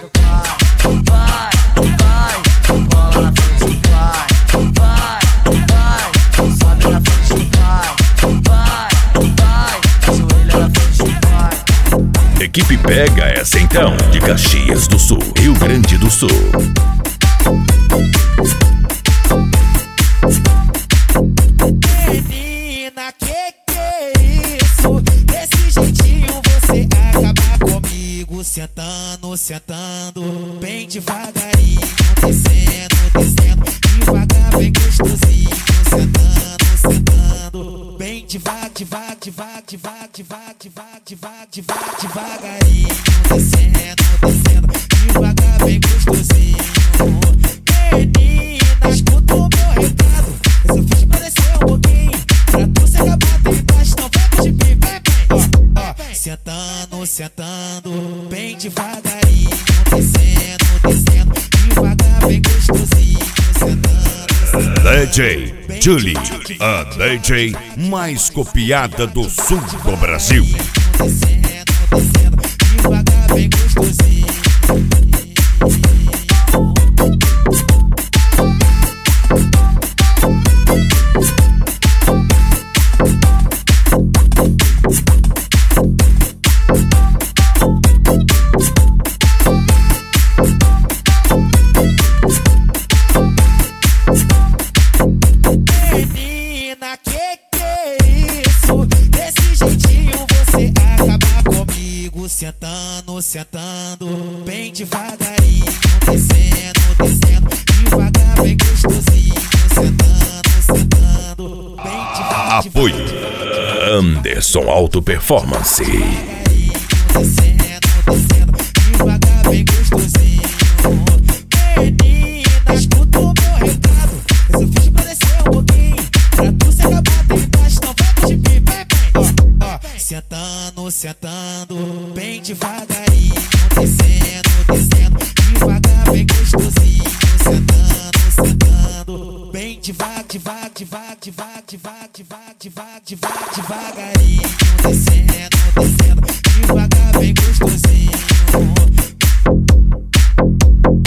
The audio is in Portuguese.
Equipe Pega essa então, de Caxias do Sul, Rio Grande do Sul. Menina, que é isso? Desse jeitinho você acaba comigo. Sentando, sentando, bem devagarinho. Descendo, descendo, devagar, bem gostosinho. Sentando, sentando, bem devagar, devagar, devagar, devagar, devagar, devagar, devagar, devagar, devagarinho. Descendo, descendo, devagar, bem gostosinho. Menina, escuta o meu recado. Eu fiz parecer um pouquinho, pra tu se acabar tem baixo, não vai de mim, vem, vem. Sentando, sentando, bem devagarinho. Descendo, descendo, devagar, bem gostosinho. Sentando, DJ Julie, a DJ mais copiada do sul do Brasil. descendo, descendo, devagar, bem gostosinho. Menina, que é isso? Desse jeitinho você acaba comigo. Sentando, sentando, bem devagarinho. Descendo, descendo, devagar, bem gostosinho. Sentando, sentando, bem devagar. Apoio Anderson Auto Performance. Descendo, descendo, devagar, bem gostosinho. Menina, escuta o meu recado. Eu fiz parecer um pouquinho, pra tu se acabar tem baixo, não vai de mim, vem, vem. Sentando, sentando, bem devagarinho. Descendo, descendo, devagar, bem gostosinho. Sentando, sentando, bem devagar, devagar, devagar, devagar, devagar, devagar, devagar, devagarinho. Descendo, descendo, devagar, bem gostosinho.